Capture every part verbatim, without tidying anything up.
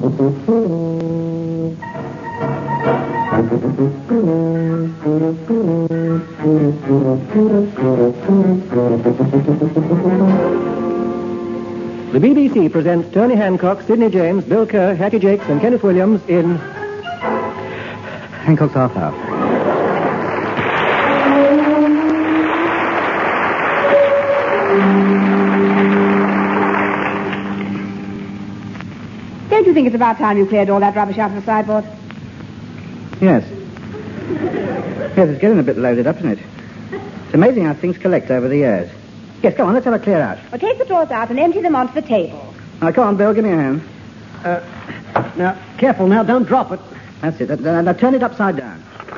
The B B C presents Tony Hancock, Sidney James, Bill Kerr, Hattie Jakes, and Kenneth Williams in Hancock's Half Hour. Don't you think it's about time you cleared all that rubbish out of the sideboard? Yes. Yes, it's getting a bit loaded up, isn't it? It's amazing how things collect over the years. Yes, go on, let's have a clear out. Well, take the drawers out and empty them onto the table. Now, come on, Bill, give me a hand. Uh, now, careful now, don't drop it. That's it. Now, now turn it upside down.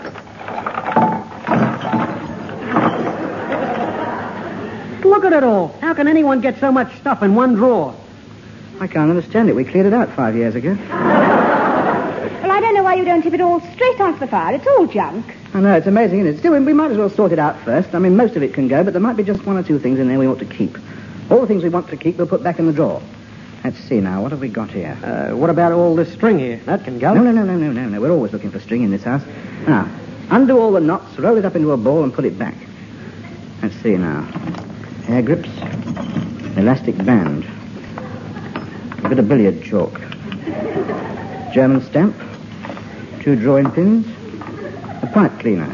Look at it all. How can anyone get so much stuff in one drawer? I can't understand it. We cleared it out five years ago. Well, I don't know why you don't tip it all straight onto the fire. It's all junk. I know, it's amazing, isn't it? Still, we might as well sort it out first. I mean, most of it can go, but there might be just one or two things in there we ought to keep. All the things we want to keep, we'll put back in the drawer. Let's see now. What have we got here? Uh, what about all this string here? That can go. No, no, no, no, no, no, no. We're always looking for string in this house. Now, undo all the knots, roll it up into a ball, and put it back. Let's see now. Hair grips, elastic band, a bit of billiard chalk, German stamp, two drawing pins, a pipe cleaner,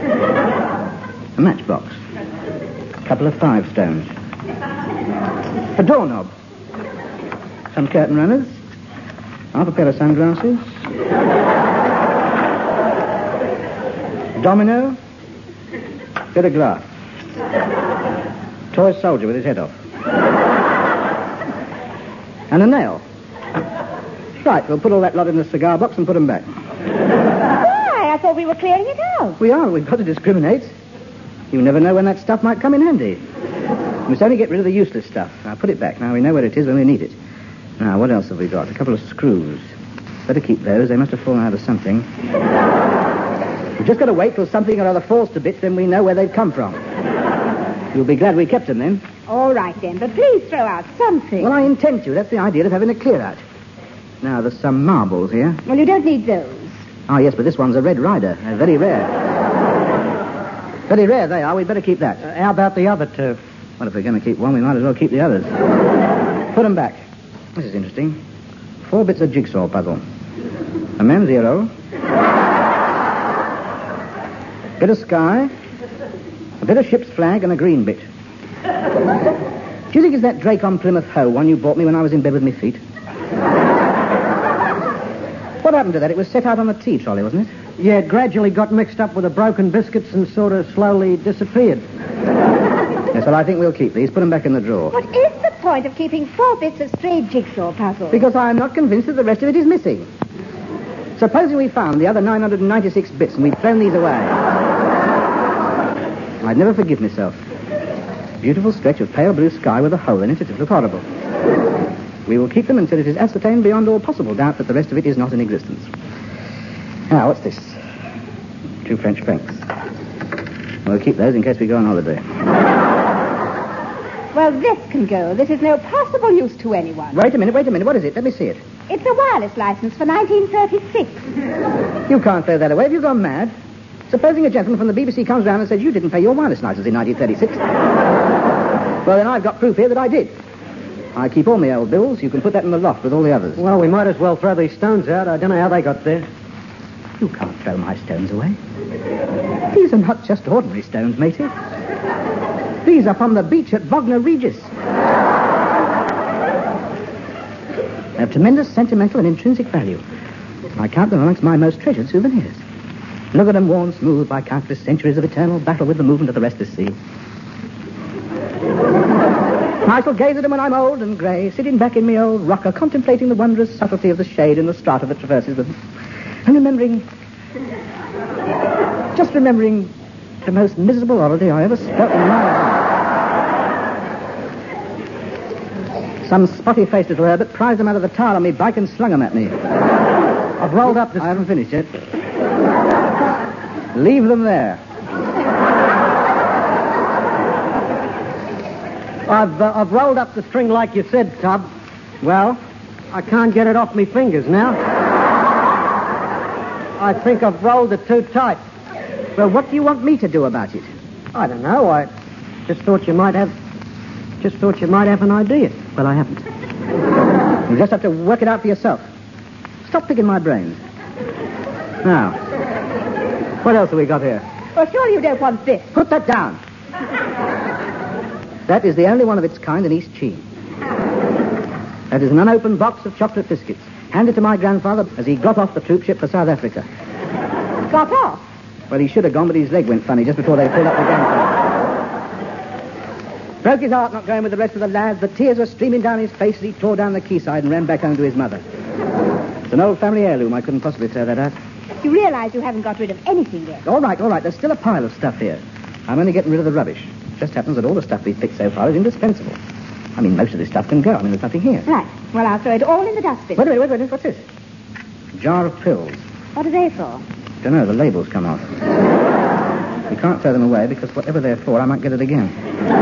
a matchbox, a couple of five stones, a doorknob, some curtain runners, half a pair of sunglasses, domino, bit of glass, toy soldier with his head off, and a nail. Right, we'll put all that lot in the cigar box and put them back. Why? I thought we were clearing it out. We are. We've got to discriminate. You never know when that stuff might come in handy. We must only get rid of the useless stuff. Now, put it back. Now, we know where it is when we need it. Now, what else have we got? A couple of screws. Better keep those. They must have fallen out of something. We've just got to wait till something or other falls to bits, then we know where they've come from. You'll be glad we kept them, then. All right, then, but please throw out something. Well, I intend to. That's the idea of having a clear-out. Now, there's some marbles here. Well, you don't need those. Ah, yes, but this one's a Red Rider. They're very rare. Very rare they are. We'd better keep that. Uh, how about the other two? Well, if we're going to keep one, we might as well keep the others. Put them back. This is interesting. Four bits of jigsaw puzzle. A man's hero. Bit of sky. A bit of ship's flag and a green bit. Do you think it's that Drake on Plymouth Hoe one you bought me when I was in bed with my feet? What happened to that? It was set out on the tea trolley, wasn't it? Yeah, it gradually got mixed up with the broken biscuits and sort of slowly disappeared. Yes, well, I think we'll keep these. Put them back in the drawer. What is the point of keeping four bits of stray jigsaw puzzle? Because I'm not convinced that the rest of it is missing. Supposing we found the other nine hundred ninety-six bits and we'd thrown these away. I'd never forgive myself. Beautiful stretch of pale blue sky with a hole in it. It would look horrible. We will keep them until it is ascertained beyond all possible doubt that the rest of it is not in existence. Now, what's this? Two French francs. We'll keep those in case we go on holiday. Well, this can go. This is no possible use to anyone. Wait a minute, wait a minute. What is it? Let me see it. It's a wireless license for nineteen thirty-six. You can't throw that away. Have you gone mad? Supposing a gentleman from the B B C comes round and says you didn't pay your wireless license in nineteen thirty-six. Well, then I've got proof here that I did. I keep all my old bills. You can put that in the loft with all the others. Well, we might as well throw these stones out. I don't know how they got there. You can't throw my stones away. These are not just ordinary stones, matey. These are from the beach at Bognor Regis. They have tremendous sentimental and intrinsic value. I count them amongst my most treasured souvenirs. Look at them worn smooth by countless centuries of eternal battle with the movement of the restless sea. I shall gaze at them when I'm old and grey, sitting back in my old rocker, contemplating the wondrous subtlety of the shade in the strata that traverses them, and remembering, just remembering the most miserable holiday I ever spent in my life. Some spotty-faced little Herbert prized them out of the tire on me bike and slung them at me. I've rolled up this... I haven't finished yet. Leave them there. I've uh, I've rolled up the string like you said, Tub. Well, I can't get it off me fingers now. I think I've rolled it too tight. Well, what do you want me to do about it? I don't know. I just thought you might have... Just thought you might have an idea. But I haven't. You just have to work it out for yourself. Stop picking my brains. Now, what else have we got here? Well, surely you don't want this. Put that down. That is the only one of its kind in East Chi. That is an unopened box of chocolate biscuits, handed to my grandfather as he got off the troop ship for South Africa. Got off? Well, he should have gone, but his leg went funny just before they pulled up the gangplank. Broke his heart not going with the rest of the lads. The tears were streaming down his face as he tore down the quayside and ran back home to his mother. It's an old family heirloom. I couldn't possibly tear that out. You realize you haven't got rid of anything yet. All right, all right. There's still a pile of stuff here. I'm only getting rid of the rubbish. It just happens that all the stuff we've picked so far is indispensable. I mean, most of this stuff can go. I mean, there's nothing here. Right. Well, I'll throw it all in the dustbin. Wait a minute, wait a minute. What's this? A jar of pills. What are they for? Don't know. The labels come off. We can't throw them away because whatever they're for, I might get it again.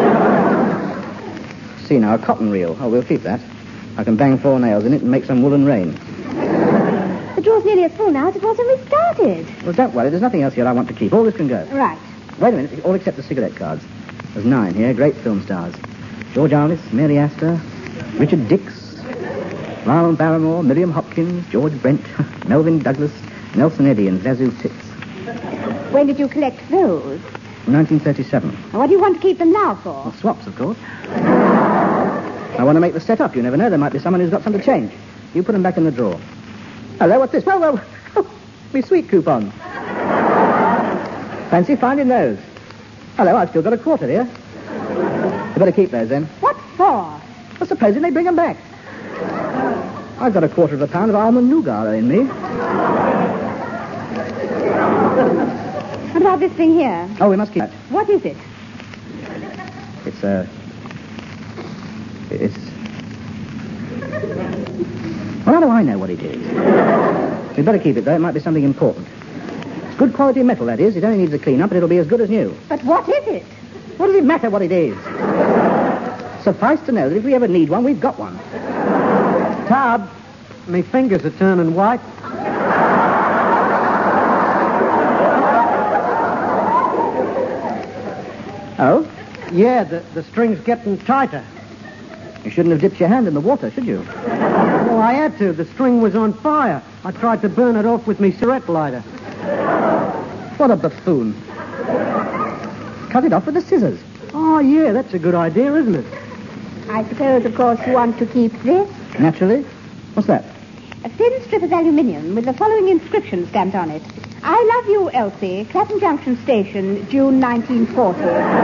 See now, a cotton reel. Oh, we'll keep that. I can bang four nails in it and make some woolen rain. The drawer's nearly as full now as it was when we started. Well, don't worry. There's nothing else here I want to keep. All this can go. Right. Wait a minute. All except the cigarette cards. There's nine here. Great film stars. George Arliss, Mary Astor, Richard Dix, Lionel Barrymore, Miriam Hopkins, George Brent, Melvin Douglas, Nelson Eddy, and Zazu Titz. When did you collect those? nineteen thirty-seven. And what do you want to keep them now for? Well, swaps, of course. I want to make the set up. You never know. There might be someone who's got some to change. You put them back in the drawer. Hello, what's this? Well, well, oh, me sweet coupons. Fancy finding those. Hello, I've still got a quarter here. You better keep those, then. What for? Well, supposing they bring them back. I've got a quarter of a pound of almond nougat in me. What about this thing here? Oh, we must keep that. What is it? It's, uh... It's... Well, how do I know what it is? We'd better keep it, though. It might be something important. It's good quality metal, that is. It only needs a clean-up, but it'll be as good as new. But what is it? What does it matter what it is? Suffice to know that if we ever need one, we've got one. Tab, me fingers are turning white. Oh? Yeah, the, the string's getting tighter. You shouldn't have dipped your hand in the water, should you? Well, I had to. The string was on fire. I tried to burn it off with me cigarette lighter. What a buffoon. Cut it off with the scissors. Oh, yeah, that's a good idea, isn't it? I suppose, of course, you want to keep this? Naturally. What's that? A thin strip of aluminium with the following inscription stamped on it. I love you, Elsie. Clapham Junction Station, June nineteen forty.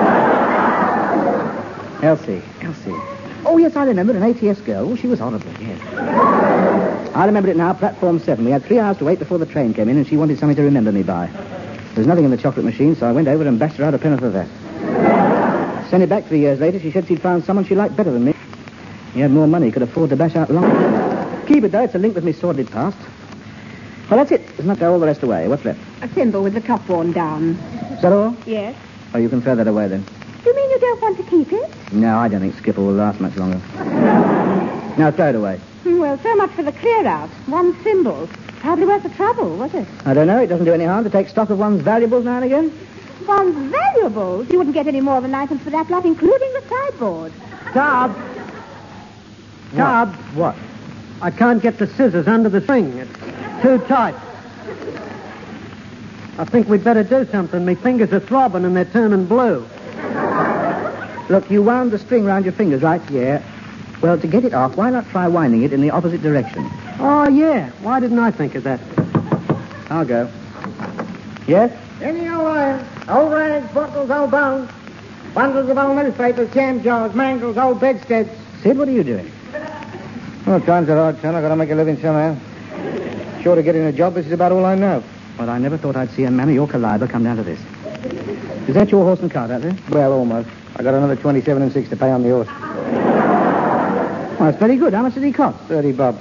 Elsie. Elsie. Oh, yes, I remember. An A T S girl. Oh, she was horrible, yes. I remember it now. Platform seven. We had three hours to wait before the train came in, and she wanted something to remember me by. There was nothing in the chocolate machine, so I went over and bashed her out a penny for that. Sent it back three years later. She said she'd found someone she liked better than me. He had more money, could afford to bash out longer. Keep it, though. It's a link with me sordid past. Well, that's it. There's not to throw all the rest away. What's left? A thimble with the top worn down. Is that all? Yes. Oh, you can throw that away, then. You mean you don't want to keep it? No, I don't think Skipper will last much longer. Now, throw it away. Hmm, well, so much for the clear-out. One thimble. Hardly worth the trouble, was it? I don't know. It doesn't do any harm to take stock of one's valuables now and again. One's valuables? You wouldn't get any more than ninepence for that lot, including the sideboard. Tab. Tab. What? I can't get the scissors under the string. It's too tight. I think we'd better do something. My fingers are throbbing and they're turning blue. Look, you wound the string round your fingers, right? Yeah. Well, to get it off, why not try winding it in the opposite direction? Oh, yeah. Why didn't I think of that? I'll go. Yes? Any old iron, old rags, bottles, old bones, bundles of old newspapers, jam jars, mangles, old bedsteads. Sid, what are you doing? Well, times are hard, son. I've got to make a living somehow. Short of getting a job, this is about all I know. Well, I never thought I'd see a man of your caliber come down to this. Is that your horse and cart out there? Well, almost. I got another twenty-seven and six to pay on the horse. Well, that's very good. How much did he cost? Thirty bob.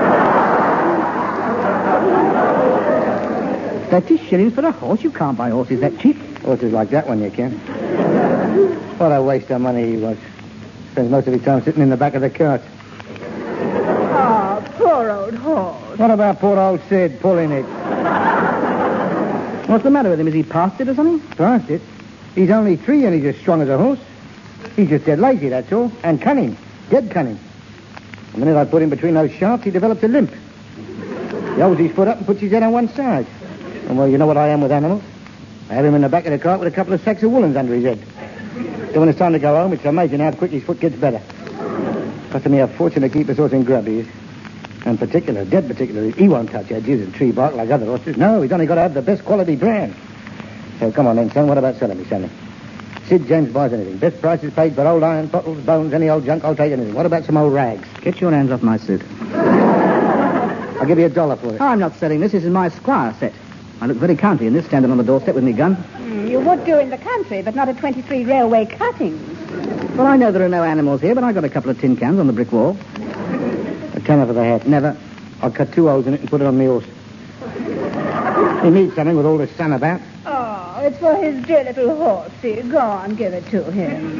Thirty shillings for a horse? You can't buy horses that cheap. Horses like that one you can. What a waste of money he was. Spends most of his time sitting in the back of the cart. Oh, old horse. What about poor old Sid pulling it? What's the matter with him? Is he past it or something? Past it? He's only three and he's as strong as a horse. He's just dead lazy, that's all. And cunning. Dead cunning. The minute I put him between those shafts, he develops a limp. He holds his foot up and puts his head on one side. And, well, you know what I am with animals. I have him in the back of the cart with a couple of sacks of woolens under his head. So when it's time to go home, it's amazing how quick his foot gets better. Costing me a fortune to keep the horse in grub, he is. And particular, dead particular, he won't touch edges and tree bark like other horses. No, he's only got to have the best quality brand. So come on then, son, what about selling me something? Sid James buys anything. Best prices paid for old iron, bottles, bones, any old junk, I'll take anything. What about some old rags? Get your hands off my suit. I'll give you a dollar for it. Oh, I'm not selling this. This is my Squire set. I look very country in this, standing on the doorstep with me gun. Mm, you would do in the country, but not at twenty-three Railway Cuttings. Well, I know there are no animals here, but I've got a couple of tin cans on the brick wall. A tenner for the hat. Never. I'll cut two holes in it and put it on my horse. He needs something with all this sun about. Oh, it's for his dear little horsey. Go on, give it to him.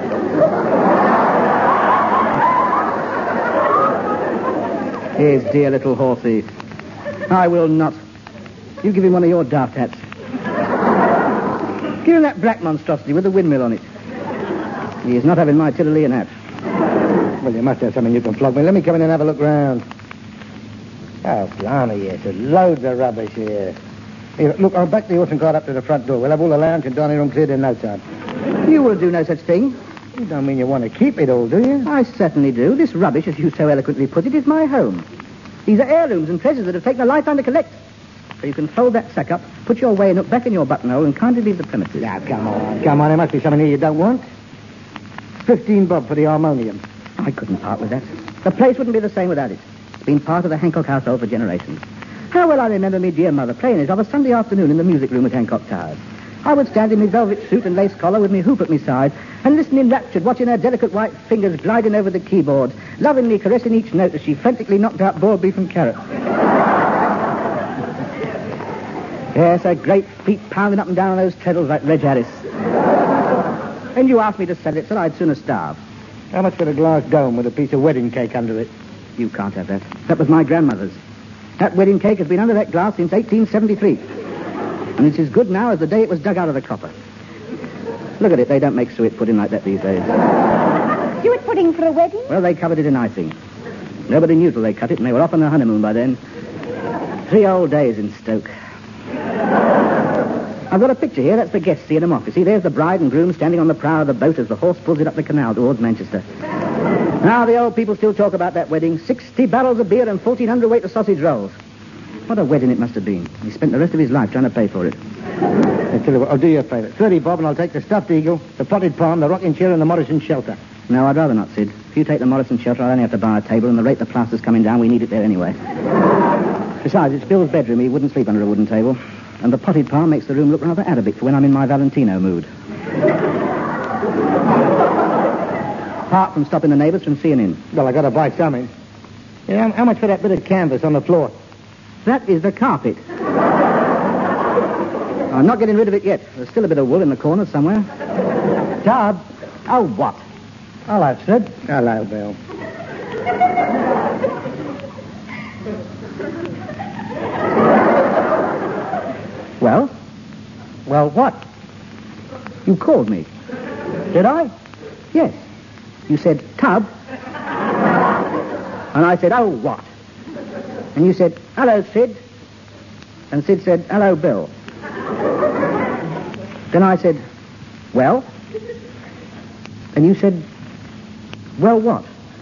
His dear little horsey. I will not. You give him one of your daft hats. Give him that black monstrosity with the windmill on it. He is not having my Tyrolian hat. Well, you must have something you can flog me. Let me come in and have a look round. Oh, blimey, yes. There's loads of rubbish here. Here, look, I'll back the horse and cart up to the front door. We'll have all the lounge and dining room cleared in no time. You will do no such thing. You don't mean you want to keep it all, do you? I certainly do. This rubbish, as you so eloquently put it, is my home. These are heirlooms and treasures that have taken a lifetime to collect. So you can fold that sack up, put your way back in your buttonhole, and kindly leave the premises. Now, come on. Come on, there must be something here you don't want. Fifteen bob for the harmonium. I couldn't part with that. The place wouldn't be the same without it. It's been part of the Hancock household for generations. How well I remember me dear mother playing it of a Sunday afternoon in the music room at Hancock Towers. I would stand in my velvet suit and lace collar with me hoop at my side and listen enraptured, watching her delicate white fingers gliding over the keyboard, lovingly caressing each note as she frantically knocked out boiled beef and carrots. Yes, her great feet pounding up and down those treadles like Reg Harris. And you asked me to sell it, so I'd sooner starve. How much for a glass dome with a piece of wedding cake under it? You can't have that. That was my grandmother's. That wedding cake has been under that glass since eighteen seventy-three. And it's as good now as the day it was dug out of the copper. Look at it. They don't make suet pudding like that these days. Suet pudding for a wedding? Well, they covered it in icing. Nobody knew till they cut it, and they were off on their honeymoon by then. Three old days in Stoke. I've got a picture here. That's the guests seeing them off. You see, there's the bride and groom standing on the prow of the boat as the horse pulls it up the canal towards Manchester. Now the old people still talk about that wedding. Sixty barrels of beer and fourteen hundredweight of sausage rolls. What a wedding it must have been. He spent the rest of his life trying to pay for it. I tell you what, I'll do you a favour. Thirty bob and I'll take the stuffed eagle, the potted palm, the rocking chair and the Morrison shelter. No, I'd rather not, Sid. If you take the Morrison shelter, I'll only have to buy a table, and the rate the plaster's coming down, we need it there anyway. Besides, it's Bill's bedroom. He wouldn't sleep under a wooden table. And the potted palm makes the room look rather Arabic for when I'm in my Valentino mood. Apart from stopping the neighbours from seeing in. Well, I got to buy something. Yeah, how, how much for that bit of canvas on the floor? That is the carpet. I'm not getting rid of it yet. There's still a bit of wool in the corner somewhere. Tub. Oh, what? Hello, Sid. Hello, Bill. Well? Well, what? You called me. Did I? Yes. You said, tub. And I said, oh, what? And you said, hello, Sid. And Sid said, hello, Bill. Then I said, well? And you said, well, what?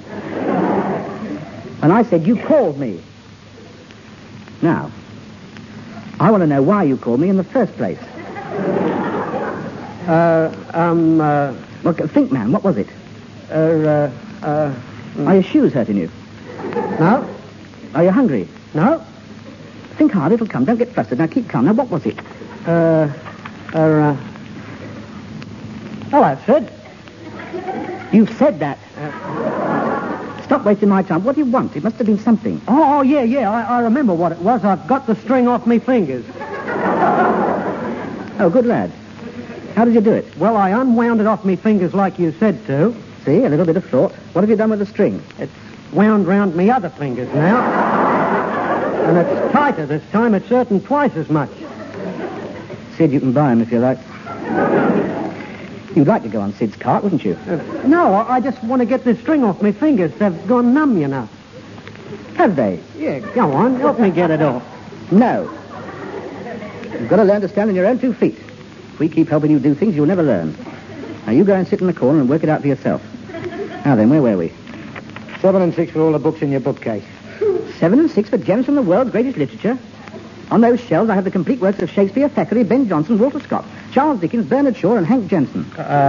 And I said, you called me. Now, I want to know why you called me in the first place. Uh, um, uh... Well, think, man, what was it? Uh, uh, uh... Are your shoes hurting you? No? Are you hungry? No? Think hard, it'll come. Don't get flustered. Now, keep calm. Now, what was it? Uh, uh, uh... Hello, Sid. You said that. Uh, Stop wasting my time. What do you want? It must have been something. Oh, oh yeah, yeah, I, I remember what it was. I've got the string off me fingers. Oh, good lad. How did you do it? Well, I unwound it off me fingers like you said to. See, a little bit of thought. What have you done with the string? It's wound round me other fingers now. And it's tighter this time. It's certain twice as much. Sid, you can buy him if you like. You'd like to go on Sid's cart, wouldn't you? Uh, no, I I just want to get this string off my fingers. They've gone numb, you know. Have they? Yeah, go on. Help me get it off. No. You've got to learn to stand on your own two feet. If we keep helping you do things, you'll never learn. Now, you go and sit in the corner and work it out for yourself. Now then, where were we? Seven and six for all the books in your bookcase. Seven and six for gems from the world's greatest literature. On those shelves, I have the complete works of Shakespeare, Thackeray, Ben Jonson, Walter Scott, Charles Dickens, Bernard Shaw, and Hank Jensen.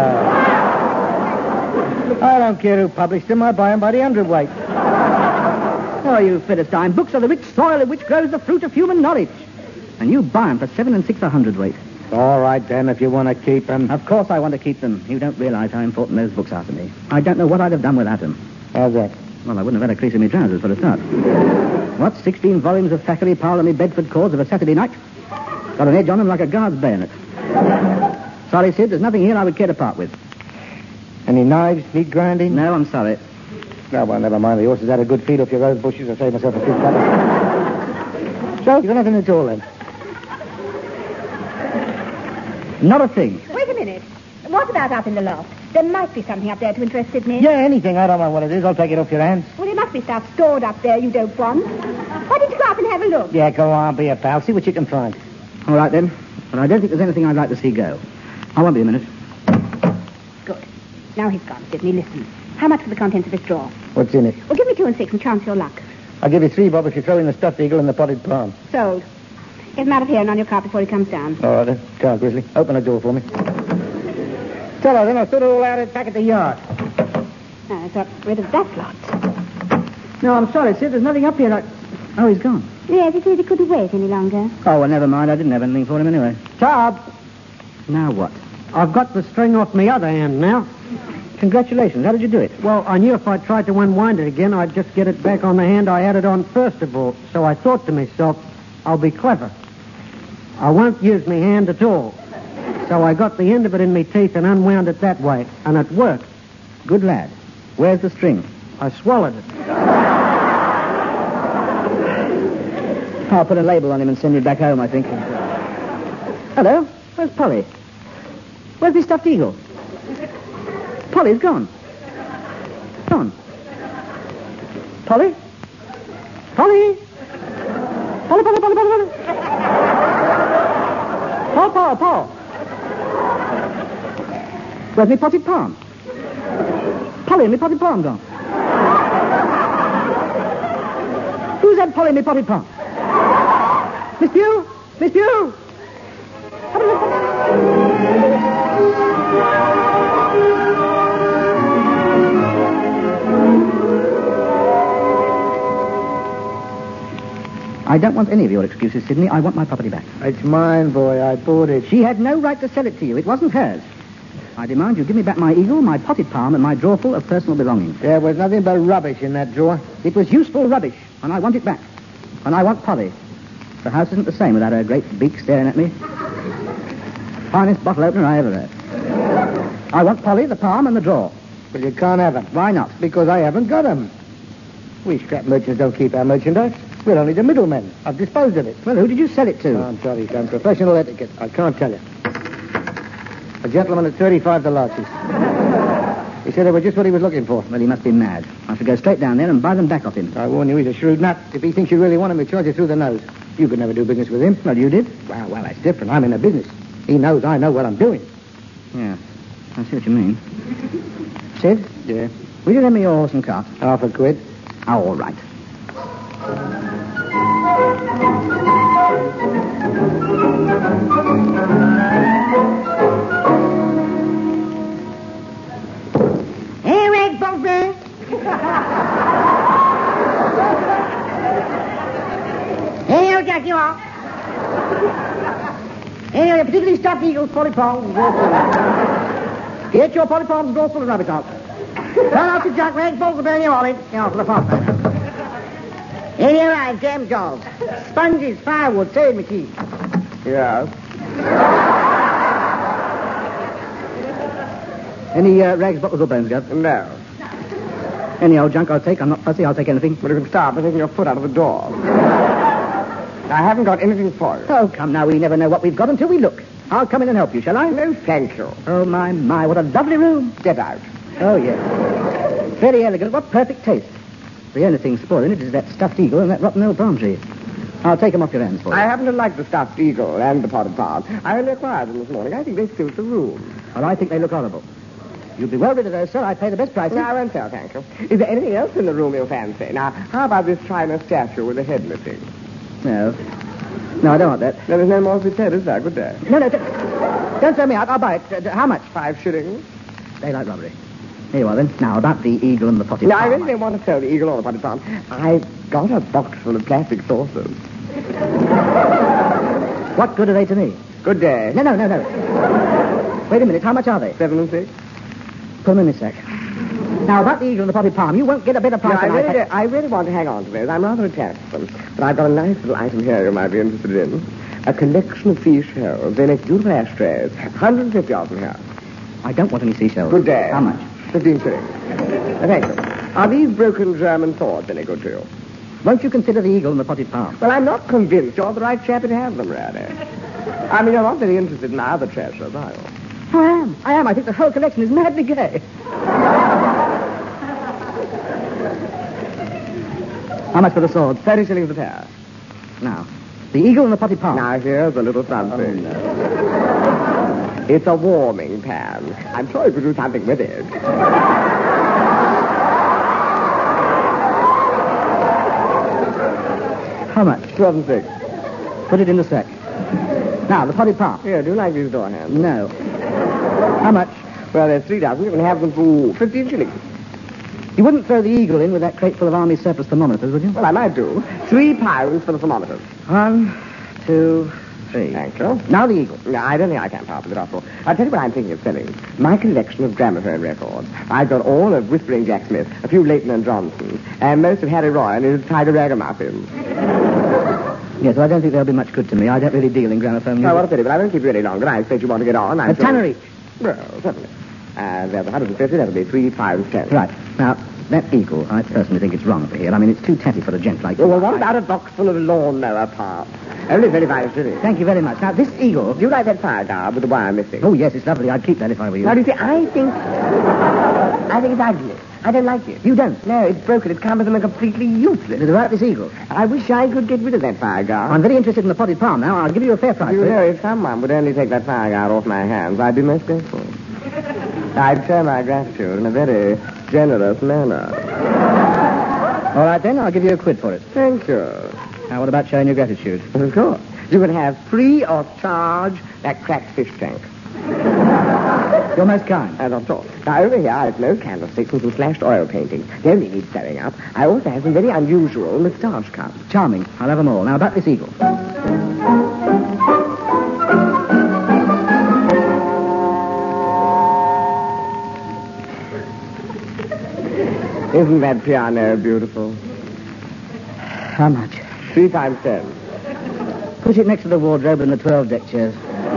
Uh, I don't care who published them. I buy them by the hundredweight. Oh, you Philistine. Books are the rich soil in which grows the fruit of human knowledge. And you buy them for seven and six a hundredweight. All right, then, if you want to keep them. Of course I want to keep them. You don't realize how important those books are to me. I don't know what I'd have done without them. How's that? Well, I wouldn't have had a crease in my trousers for a start. What, sixteen volumes of Thackeray piled on me Bedford cords of a Saturday night? Got an edge on them like a guard's bayonet. Sorry, Sid, there's nothing here I would care to part with. Any knives, meat grinding? No, I'm sorry. No, well, never mind. The horses had a good feed off your rose bushes. I'll save myself a few cutters. So, you got nothing at all, then? Not a thing. Wait a minute. What about up in the loft? There might be something up there to interest Sidney. Yeah, anything. I don't know what it is. I'll take it off your hands. Well, there must be stuff stored up there you don't want. Why don't you go up and have a look? Yeah, go on, be a pal. See what you can find. All right, then. But I don't think there's anything I'd like to see go. I won't be a minute. Good. Now he's gone, Sidney. Listen. How much for the contents of this drawer? What's in it? Well, give me two and six and chance your luck. I'll give you three, Bob, if you throw in the stuffed eagle and the potted palm. Sold. Get him out of here and on your cart before he comes down. All right, then. Come on, Grizzly. Open the door for me. Tell her, then. I'll sort it all out back at the yard. Now, I got rid of that lot. No, I'm sorry, Sid. There's nothing up here. I... Oh, he's gone. Yes, he said he couldn't wait any longer. Oh, well, never mind. I didn't have anything for him anyway. Bob, Now what? I've got the string off my other hand now. Congratulations. How did you do it? Well, I knew if I tried to unwind it again, I'd just get it back on the hand I had it on first of all. So I thought to myself, I'll be clever. I won't use my hand at all. So I got the end of it in my teeth and unwound it that way. And it worked. Good lad. Where's the string? I swallowed it. I'll put a label on him and send you back home, I think. Hello? Where's Polly? Where's the stuffed eagle? Polly's gone. Gone. Polly? Polly? Polly, Polly, Polly, Polly, Polly. Paul, Paul, Paul. Where's me potted palm? Polly and me potted palm gone. Who's had Polly and me potted palm? Miss Pugh? Miss Pugh? I don't want any of your excuses, Sidney. I want my property back. It's mine, boy. I bought it. She had no right to sell it to you. It wasn't hers. I demand you give me back my eagle, my potted palm, and my drawerful of personal belongings. There was nothing but rubbish in that drawer. It was useful rubbish, and I want it back. And I want Polly. The house isn't the same without her great beak staring at me. Finest bottle opener I ever had. I want Polly, the palm, and the drawer. But you can't have them. Why not? Because I haven't got them. We scrap merchants don't keep our merchandise. We're only the middlemen. I've disposed of it. Well, who did you sell it to? Oh, I'm sorry, son. Professional etiquette. I can't tell you. A gentleman at thirty-five the Larches. He said they were just what he was looking for. Well, he must be mad. I should go straight down there and buy them back off him. I warn you, he's a shrewd nut. If he thinks you really want him, he'll charge you through the nose. You could never do business with him. Well, you did? Well, well, that's different. I'm in the business. He knows I know what I'm doing. Yeah, I see what you mean. Sid? Yeah? Will you lend me your horse and cart? Half a quid. Oh, all right. Hey, Reg Bogner. Hey, old Jack, you are. Hey, a particularly stuffed eagle, potted palm. Get your potted palms and go full of rabbit out. Turn out to Jack Reg Bogner, you all in. Now, for the fast man. Here you are, jam jobs. Sponges, firewood, sewing machine. Yeah. Any uh, rags, bottles, or bones, Gov? No. Any old junk I'll take. I'm not fussy. I'll take anything. But you can stop by taking your foot out of the door. I haven't got anything for you. Oh, come now, we never know what we've got until we look. I'll come in and help you, shall I? No, thank you. Oh, my, my, what a lovely room. Get out. Oh, yes. Very elegant. What perfect taste. The only thing spoiling it is that stuffed eagle and that rotten old palm tree. I'll take them off your hands for you. I happen to like the stuffed eagle and the potted palm. I only acquired them this morning. I think they suit the room. Well, I think they look horrible. You'll be well rid of those, sir. I pay the best prices. No, I won't sell, thank you. Is there anything else in the room you fancy? Now, how about this China statue with the head missing? No. No, I don't want that. No, there's no more to be said, is there? Good day. No, no, don't, don't throw me out. I'll buy it. Uh, how much? Five shillings. Daylight robbery. Here you are, then. Now, about the eagle and the potted No, palm. I really don't want to sell the eagle or the potted palm. I've got a box full of plastic saucers. What good are they to me? Good day. No, no, no, no. Wait a minute. How much are they? Seven and six. Put them in this sack. Now, about the eagle and the potted palm, you won't get a better price No, I than really, I do, pay. I really want to hang on to those. I'm rather attached to them. But I've got a nice little item here you might be interested in. A collection of seashells. They make beautiful ashtrays. one hundred fifty of them here. I don't want any seashells. Good day. How much? Fifteen shillings. Uh, thank you. Are these broken German swords any good to you? Won't you consider the eagle and the potted palm? Well, I'm not convinced you're the right chap to have them, really. I mean, you're not very interested in my other treasures, are you? I am. I am. I think the whole collection is madly gay. How much for the swords? Thirty shillings a pair. Now, the eagle and the potted palm. Now, here's a little something. Oh, no. It's a warming pan. I'm sure you could do something with it. How much? Twelve and six. Put it in the sack. Now, the potted palm. Here, do you like these door hands? No. How much? Well, there's three dozen. You can have them for fifteen shillings. You wouldn't throw the eagle in with that crate full of army surplus thermometers, would you? Well, I might do. Three pounds for the thermometers. One, two, three. Thank you. Now the eagle. No, I don't think I can part with it after all. I'll tell you what I'm thinking of selling. My collection of gramophone records. I've got all of Whispering Jack Smith, a few Leighton and Johnson, and most of Harry Roy and his Tiger Ragamuffin. Yes, well, I don't think they'll be much good to me. I don't really deal in gramophone music. Oh, what a pity, but I won't keep you any longer. I expect you want to get on. I'm A sure- tanner each. Well, certainly. And there's one hundred fifty. That'll be three pounds ten. Right. Now, that eagle, I personally think it's wrong for here. I mean, it's too tatty for a gent like you. Well, well, what about a box full of lawnmower parts? Only thirty-five shillings. Thank you very much. Now, this eagle... Do you like that fire guard with the wire missing? Oh, yes, it's lovely. I'd keep that if I were you. Now, do you see, I think... I think it's ugly. I don't like it. You don't? No, it's broken. It's cumbersome and completely useless. It's about this eagle. I wish I could get rid of that fire guard. I'm very interested in the potted palm now. I'll give you a fair price You for it. know, if someone would only take that fire guard off my hands, I'd be most grateful. I'd show my gratitude in a very generous manner. All right, then. I'll give you a quid for it. Thank you. Now, what about showing your gratitude? Of course. You can have free of charge that cracked fish tank. You're most kind. As I've talked. Now, over here, I've no candlesticks and some slashed oil paintings. They only need sewing up. I also have some very unusual moustache cups. Charming. I'll have them all. Now, about this eagle. Isn't that piano beautiful? How much? Three times ten. Put it next to the wardrobe and the twelve deck chairs.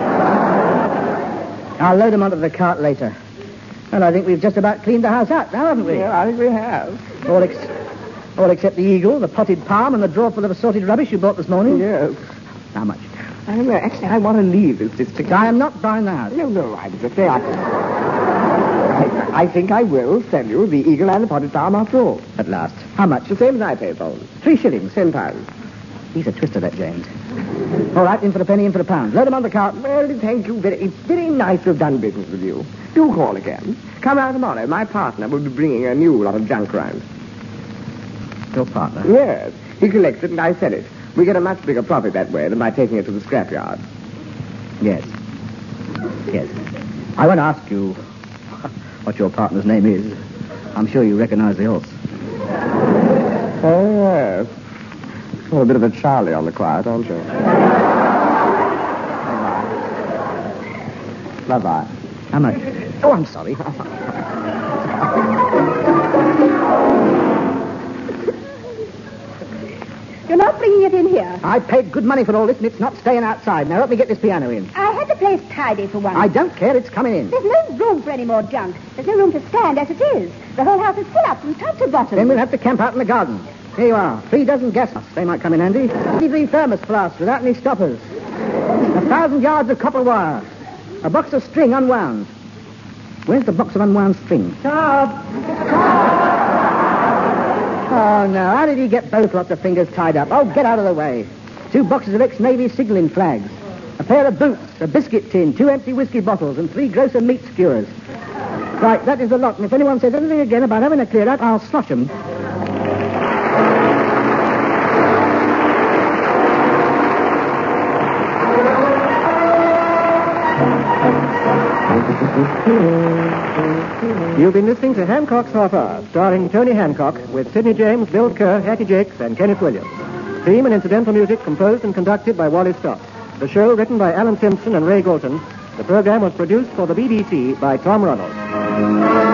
I'll load them onto the cart later. Well, I think we've just about cleaned the house out now, haven't we? Yeah, I think we have. All, ex- all except the eagle, the potted palm, and the drawer full of assorted rubbish you bought this morning. Yes. How much? I don't know. Actually, I want to leave this district. I am not buying the house. No, no, I was just saying. I... I, I think I will sell you the eagle and the potted palm after all. At last. How much? The same as I paid for them. Three shillings. Ten pounds. He's a twister, that James. All right, in for a penny, in for a pound. Load them on the cart. Well, thank you. Very, it's very nice to have done business with you. Do call again. Come round tomorrow. My partner will be bringing a new lot of junk round. Your partner? Yes. He collects it and I sell it. We get a much bigger profit that way than by taking it to the scrapyard. Yes. Yes. I won't ask you what your partner's name is. I'm sure you recognize the horse. Oh, yes. Well, a bit of a Charlie on the quiet, aren't you? Bye-bye. Bye-bye. How much? Oh, I'm sorry. You're not bringing it in here. I paid good money for all this, and it's not staying outside. Now, let me get this piano in. I had the place tidy for once. I don't care. It's coming in. There's no room for any more junk. There's no room to stand as it is. The whole house is full up from top to bottom. Then we'll have to camp out in the garden. Here you are. Three dozen gas masks. They might come in handy. Three thermos flasks without any stoppers. A thousand yards of copper wire. A box of string unwound. Where's the box of unwound string? Charles! Oh, no. How did he get both lots of fingers tied up? Oh, get out of the way. Two boxes of ex-Navy signalling flags. A pair of boots, a biscuit tin, two empty whiskey bottles, and three grocer meat skewers. Right, that is the lot. And if anyone says anything again about having a clear out, I'll slosh them. You've been listening to Hancock's Half Hour, starring Tony Hancock with Sidney James, Bill Kerr, Hattie Jakes, and Kenneth Williams. Theme and incidental music composed and conducted by Wally Stott. The show written by Alan Simpson and Ray Galton. The program was produced for the B B C by Tom Ronald.